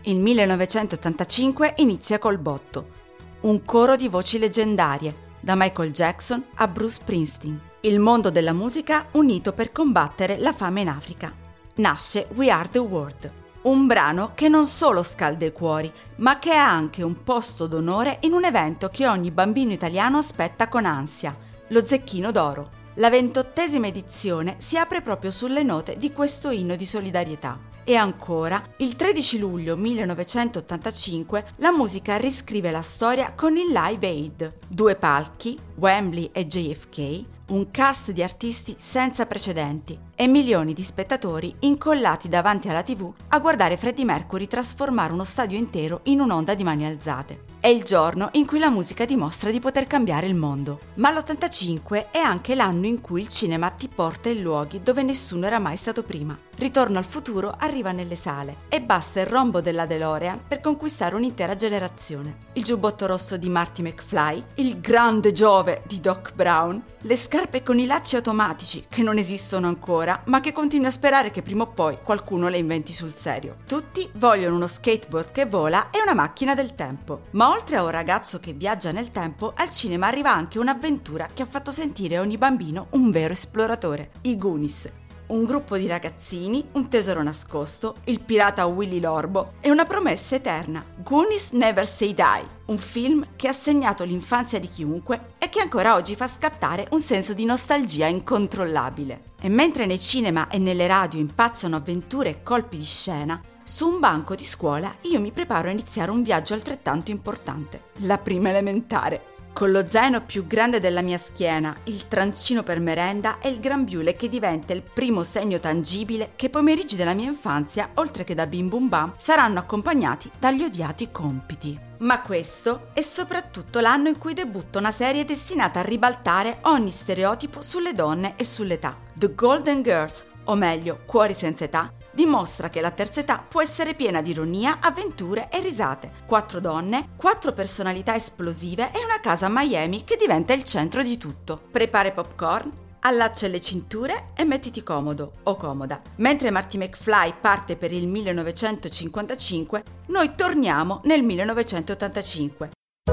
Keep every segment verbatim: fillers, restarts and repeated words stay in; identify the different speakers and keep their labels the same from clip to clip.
Speaker 1: Il millenovecentottantacinque inizia col botto. Un coro di voci leggendarie, da Michael Jackson a Bruce Springsteen. Il mondo della musica unito per combattere la fame in Africa. Nasce We Are The World, un brano che non solo scalda i cuori, ma che ha anche un posto d'onore in un evento che ogni bambino italiano aspetta con ansia, lo Zecchino d'Oro. La ventottesima edizione si apre proprio sulle note di questo inno di solidarietà. E ancora, il tredici luglio millenovecentottantacinque, la musica riscrive la storia con il Live Aid. Due palchi, Wembley e J F K, un cast di artisti senza precedenti e milioni di spettatori incollati davanti alla tivù a guardare Freddie Mercury trasformare uno stadio intero in un'onda di mani alzate. È il giorno in cui la musica dimostra di poter cambiare il mondo. Ma l'ottantacinque è anche l'anno in cui il cinema ti porta in luoghi dove nessuno era mai stato prima. Ritorno al futuro arriva nelle sale e basta il rombo della DeLorean per conquistare un'intera generazione. Il giubbotto rosso di Marty McFly, il grande Giove di Doc Brown, le scarpe con i lacci automatici che non esistono ancora, ma che continui a sperare che prima o poi qualcuno le inventi sul serio. Tutti vogliono uno skateboard che vola e una macchina del tempo. Ma oltre a un ragazzo che viaggia nel tempo, al cinema arriva anche un'avventura che ha fatto sentire ogni bambino un vero esploratore: i Goonies. Un gruppo di ragazzini, un tesoro nascosto, il pirata Willy Lorbo e una promessa eterna. Goonies Never Say Die, un film che ha segnato l'infanzia di chiunque e che ancora oggi fa scattare un senso di nostalgia incontrollabile. E mentre nei cinema e nelle radio impazzano avventure e colpi di scena, su un banco di scuola io mi preparo a iniziare un viaggio altrettanto importante, la prima elementare. Con lo zaino più grande della mia schiena, il trancino per merenda e il grembiule che diventa il primo segno tangibile che i pomeriggi della mia infanzia, oltre che da Bim Bum Bam, saranno accompagnati dagli odiati compiti. Ma questo è soprattutto l'anno in cui debutta una serie destinata a ribaltare ogni stereotipo sulle donne e sull'età. The Golden Girls, o meglio, Cuori senza età, dimostra che la terza età può essere piena di ironia, avventure e risate. Quattro donne, quattro personalità esplosive e una casa a Miami che diventa il centro di tutto. Prepara i popcorn, allaccia le cinture e mettiti comodo o comoda. Mentre Marty McFly parte per il millenovecentocinquantacinque, noi torniamo nel millenovecentottantacinque.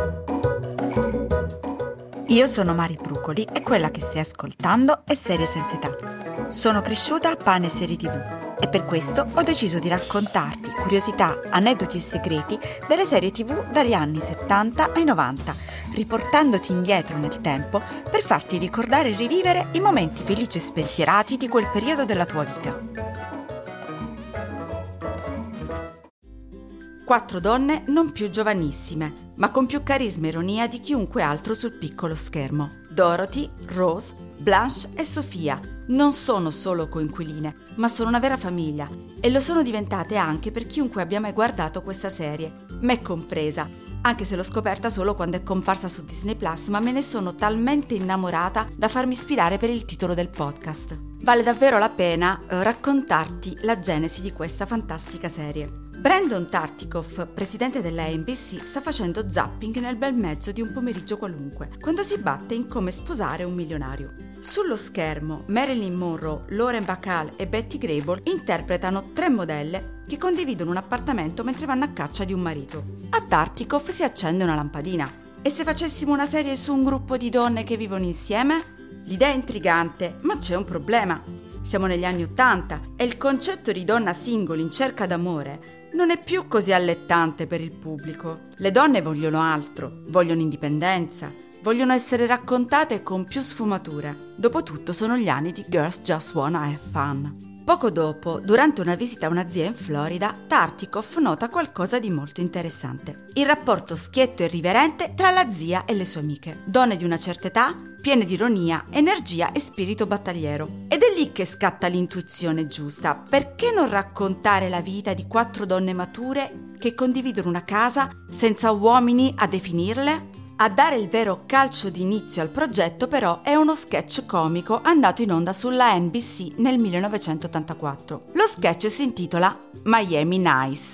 Speaker 2: Io sono Mari Brucoli e quella che stai ascoltando è Serie Senza Età. Sono cresciuta a pane e serie tivù e per questo ho deciso di raccontarti curiosità, aneddoti e segreti delle serie tivù dagli anni settanta ai novanta, riportandoti indietro nel tempo per farti ricordare e rivivere i momenti felici e spensierati di quel periodo della tua vita.
Speaker 1: Quattro donne non più giovanissime, ma con più carisma e ironia di chiunque altro sul piccolo schermo. Dorothy, Rose, Blanche e Sofia non sono solo coinquiline, ma sono una vera famiglia e lo sono diventate anche per chiunque abbia mai guardato questa serie, me compresa, anche se l'ho scoperta solo quando è comparsa su Disney Plus, ma me ne sono talmente innamorata da farmi ispirare per il titolo del podcast. Vale davvero la pena eh, raccontarti la genesi di questa fantastica serie. Brandon Tartikoff, presidente della N B C, sta facendo zapping nel bel mezzo di un pomeriggio qualunque, quando si batte in come sposare un milionario. Sullo schermo, Marilyn Monroe, Lauren Bacall e Betty Grable interpretano tre modelle che condividono un appartamento mentre vanno a caccia di un marito. A Tartikoff si accende una lampadina. E se facessimo una serie su un gruppo di donne che vivono insieme? L'idea è intrigante, ma c'è un problema. Siamo negli anni Ottanta e il concetto di donna single in cerca d'amore non è più così allettante per il pubblico. Le donne vogliono altro, vogliono indipendenza, vogliono essere raccontate con più sfumature. Dopotutto sono gli anni di Girls Just Wanna Have Fun. Poco dopo, durante una visita a una zia in Florida, Tartikoff nota qualcosa di molto interessante. Il rapporto schietto e irriverente tra la zia e le sue amiche. Donne di una certa età, piene di ironia, energia e spirito battagliero. Ed è lì che scatta l'intuizione giusta. Perché non raccontare la vita di quattro donne mature che condividono una casa senza uomini a definirle? A dare il vero calcio d'inizio al progetto però è uno sketch comico andato in onda sulla N B C nel millenovecentottantaquattro. Lo sketch si intitola Miami Nice,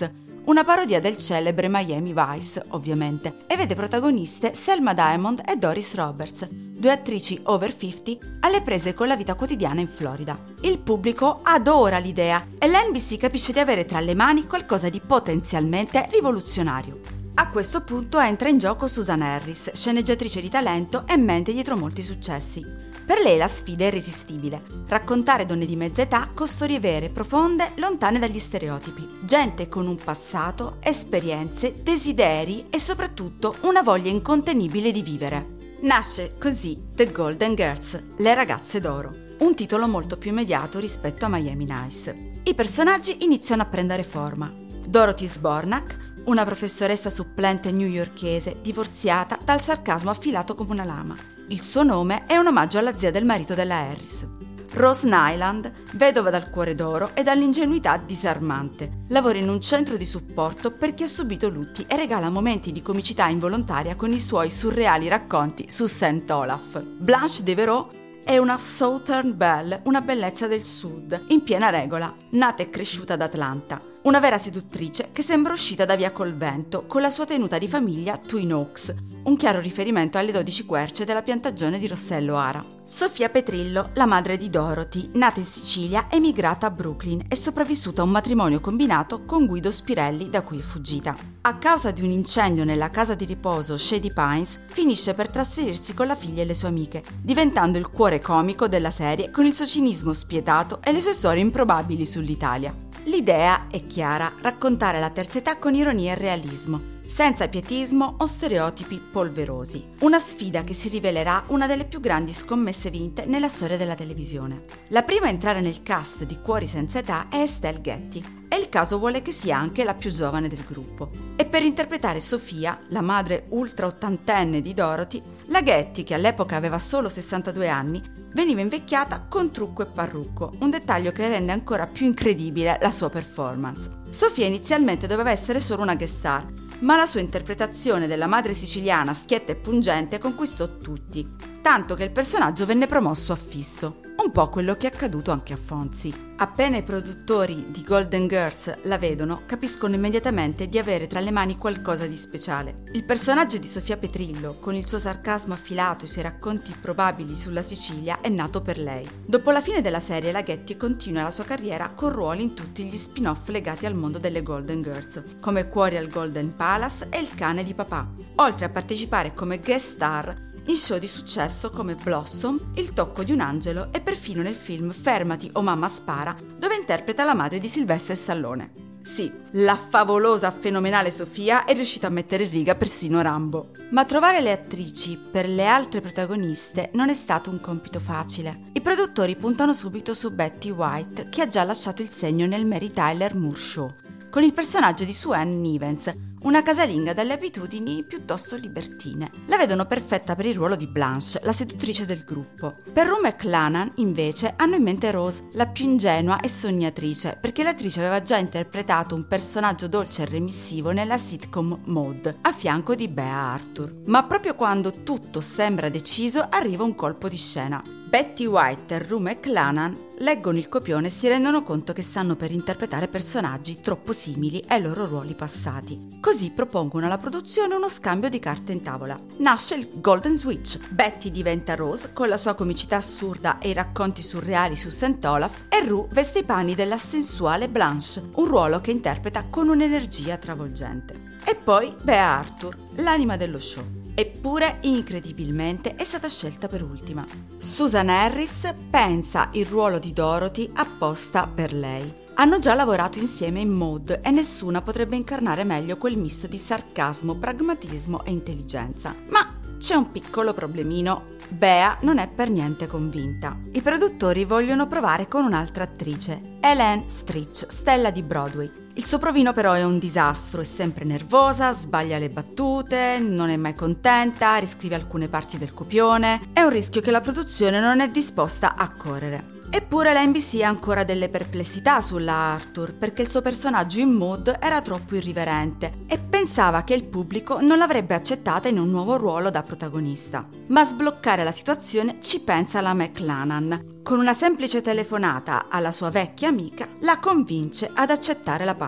Speaker 1: una parodia del celebre Miami Vice, ovviamente, e vede protagoniste Selma Diamond e Doris Roberts, due attrici over cinquanta alle prese con la vita quotidiana in Florida. Il pubblico adora l'idea e l'N B C capisce di avere tra le mani qualcosa di potenzialmente rivoluzionario. A questo punto entra in gioco Susan Harris, sceneggiatrice di talento e mente dietro molti successi. Per lei la sfida è irresistibile: raccontare donne di mezza età con storie vere, profonde, lontane dagli stereotipi. Gente con un passato, esperienze, desideri e soprattutto una voglia incontenibile di vivere. Nasce così The Golden Girls, le ragazze d'oro, un titolo molto più immediato rispetto a Miami Nice. I personaggi iniziano a prendere forma. Dorothy Zbornak, una professoressa supplente newyorkese divorziata dal sarcasmo affilato come una lama. Il suo nome è un omaggio alla zia del marito della Harris. Rose Nyland, vedova dal cuore d'oro e dall'ingenuità disarmante. Lavora in un centro di supporto per chi ha subito lutti e regala momenti di comicità involontaria con i suoi surreali racconti su Saint Olaf. Blanche Devereaux è una Southern Belle, una bellezza del sud, in piena regola, nata e cresciuta ad Atlanta. Una vera seduttrice che sembra uscita da Via col Vento con la sua tenuta di famiglia Twin Oaks, un chiaro riferimento alle dodici querce della piantagione di Rossello Ara. Sofia Petrillo, la madre di Dorothy, nata in Sicilia, emigrata a Brooklyn e sopravvissuta a un matrimonio combinato con Guido Spirelli, da cui è fuggita. A causa di un incendio nella casa di riposo Shady Pines, finisce per trasferirsi con la figlia e le sue amiche, diventando il cuore comico della serie con il suo cinismo spietato e le sue storie improbabili sull'Italia. L'idea è chiara: raccontare la terza età con ironia e realismo, senza pietismo o stereotipi polverosi. Una sfida che si rivelerà una delle più grandi scommesse vinte nella storia della televisione. La prima a entrare nel cast di Cuori senza età è Estelle Getty, e il caso vuole che sia anche la più giovane del gruppo. E per interpretare Sofia, la madre ultra ottantenne di Dorothy, la Getty, che all'epoca aveva solo sessantadue anni, veniva invecchiata con trucco e parrucco, un dettaglio che rende ancora più incredibile la sua performance. Sofia inizialmente doveva essere solo una guest star, ma la sua interpretazione della madre siciliana schietta e pungente conquistò tutti, tanto che il personaggio venne promosso a fisso, un po' quello che è accaduto anche a Fonzie. Appena i produttori di Golden Girls la vedono, capiscono immediatamente di avere tra le mani qualcosa di speciale. Il personaggio di Sofia Petrillo, con il suo sarcasmo affilato e i suoi racconti probabili sulla Sicilia, è nato per lei. Dopo la fine della serie, la Getty continua la sua carriera con ruoli in tutti gli spin-off legati al mondo delle Golden Girls, come Cuori al Golden Palace e Il cane di papà, oltre a partecipare come guest star in show di successo come Blossom, Il tocco di un angelo e perfino nel film Fermati o mamma spara, dove interpreta la madre di Sylvester Stallone. Sì, la favolosa, fenomenale Sofia è riuscita a mettere in riga persino Rambo. Ma trovare le attrici per le altre protagoniste non è stato un compito facile. I produttori puntano subito su Betty White, che ha già lasciato il segno nel Mary Tyler Moore Show, con il personaggio di Sue Ann Nivens, una casalinga dalle abitudini piuttosto libertine. La vedono perfetta per il ruolo di Blanche, la seduttrice del gruppo. Per Rue McClanahan, invece, hanno in mente Rose, la più ingenua e sognatrice, perché l'attrice aveva già interpretato un personaggio dolce e remissivo nella sitcom Maude, a fianco di Bea Arthur. Ma proprio quando tutto sembra deciso, arriva un colpo di scena. Betty White e Rue McClanahan leggono il copione e si rendono conto che stanno per interpretare personaggi troppo simili ai loro ruoli passati. Così propongono alla produzione uno scambio di carte in tavola. Nasce il Golden Switch. Betty diventa Rose con la sua comicità assurda e i racconti surreali su Saint Olaf, e Rue veste i panni della sensuale Blanche, un ruolo che interpreta con un'energia travolgente. E poi Bea Arthur, l'anima dello show. Eppure, incredibilmente, è stata scelta per ultima. Susan Harris pensa il ruolo di Dorothy apposta per lei. Hanno già lavorato insieme in Maude e nessuna potrebbe incarnare meglio quel misto di sarcasmo, pragmatismo e intelligenza. Ma c'è un piccolo problemino. Bea non è per niente convinta. I produttori vogliono provare con un'altra attrice, Elaine Stritch, stella di Broadway. Il suo provino però è un disastro, è sempre nervosa, sbaglia le battute, non è mai contenta, riscrive alcune parti del copione. È un rischio che la produzione non è disposta a correre. Eppure la N B C ha ancora delle perplessità sulla Arthur, perché il suo personaggio in Maude era troppo irriverente e pensava che il pubblico non l'avrebbe accettata in un nuovo ruolo da protagonista. Ma a sbloccare la situazione ci pensa la McClanahan. Con una semplice telefonata alla sua vecchia amica, la convince ad accettare la parte.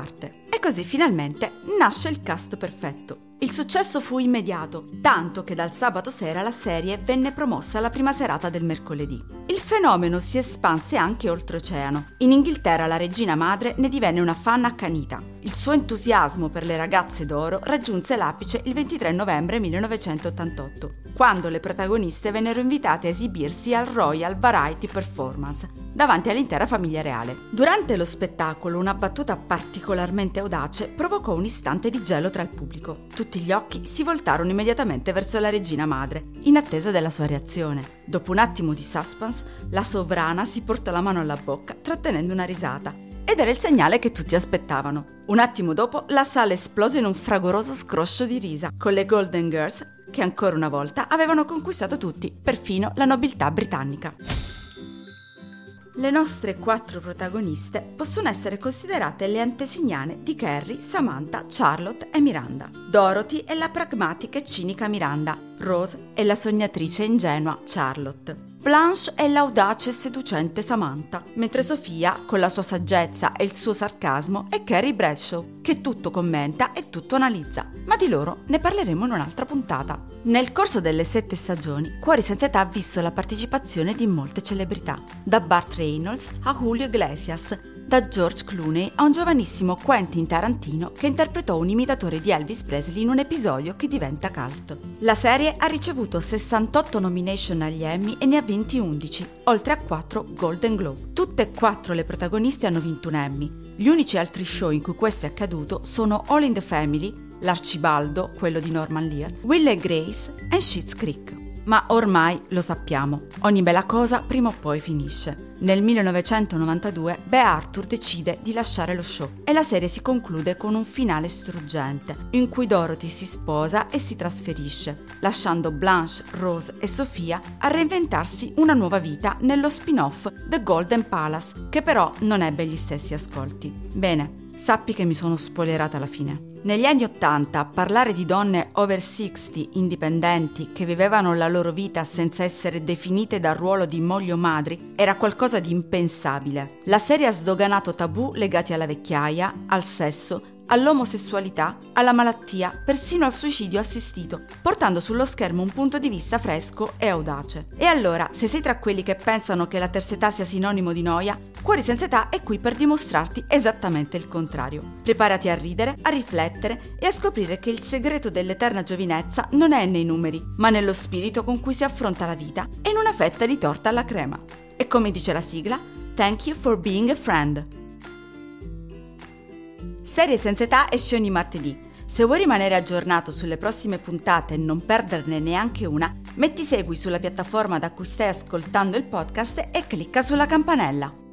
Speaker 1: E così finalmente nasce il cast perfetto. Il successo fu immediato, tanto che dal sabato sera la serie venne promossa alla prima serata del mercoledì. Il fenomeno si espanse anche oltreoceano. In Inghilterra la regina madre ne divenne una fan accanita. Il suo entusiasmo per le ragazze d'oro raggiunse l'apice il ventitré novembre millenovecentottantotto, quando le protagoniste vennero invitate a esibirsi al Royal Variety Performance, davanti all'intera famiglia reale. Durante lo spettacolo una battuta particolarmente audace provocò un istante di gelo tra il pubblico. Tutti gli occhi si voltarono immediatamente verso la regina madre, in attesa della sua reazione. Dopo un attimo di suspense, la sovrana si portò la mano alla bocca, trattenendo una risata. Ed era il segnale che tutti aspettavano. Un attimo dopo, la sala esplose in un fragoroso scroscio di risa, con le Golden Girls che ancora una volta avevano conquistato tutti, perfino la nobiltà britannica. Le nostre quattro protagoniste possono essere considerate le antesignane di Carrie, Samantha, Charlotte e Miranda. Dorothy è la pragmatica e cinica Miranda, Rose è la sognatrice e ingenua Charlotte. Blanche è l'audace e seducente Samantha, mentre Sofia, con la sua saggezza e il suo sarcasmo, è Carrie Bradshaw, che tutto commenta e tutto analizza, ma di loro ne parleremo in un'altra puntata. Nel corso delle sette stagioni, Cuori senza età ha visto la partecipazione di molte celebrità, da Burt Reynolds a Julio Iglesias, da George Clooney a un giovanissimo Quentin Tarantino che interpretò un imitatore di Elvis Presley in un episodio che diventa cult. La serie ha ricevuto sessantotto nomination agli Emmy e ne ha vinti undici, oltre a quattro Golden Globe. Tutte e quattro le protagoniste hanno vinto un Emmy. Gli unici altri show in cui questo è accaduto sono All in the Family, L'Arcibaldo, quello di Norman Lear, Will e Grace e Schitt's Creek. Ma ormai lo sappiamo, ogni bella cosa prima o poi finisce. Nel millenovecentonovantadue Bea Arthur decide di lasciare lo show e la serie si conclude con un finale struggente, in cui Dorothy si sposa e si trasferisce, lasciando Blanche, Rose e Sofia a reinventarsi una nuova vita nello spin-off The Golden Palace, che però non ebbe gli stessi ascolti. Bene, sappi che mi sono spoilerata alla fine. Negli anni Ottanta parlare di donne over sessanta indipendenti che vivevano la loro vita senza essere definite dal ruolo di mogli o madri era qualcosa di impensabile. La serie ha sdoganato tabù legati alla vecchiaia, al sesso, all'omosessualità, alla malattia, persino al suicidio assistito, portando sullo schermo un punto di vista fresco e audace. E allora, se sei tra quelli che pensano che la terza età sia sinonimo di noia, Cuori senza età è qui per dimostrarti esattamente il contrario. Preparati a ridere, a riflettere e a scoprire che il segreto dell'eterna giovinezza non è nei numeri, ma nello spirito con cui si affronta la vita e in una fetta di torta alla crema. E come dice la sigla, thank you for being a friend. Serie senza età esce ogni martedì. Se vuoi rimanere aggiornato sulle prossime puntate e non perderne neanche una, metti segui sulla piattaforma da cui stai ascoltando il podcast e clicca sulla campanella.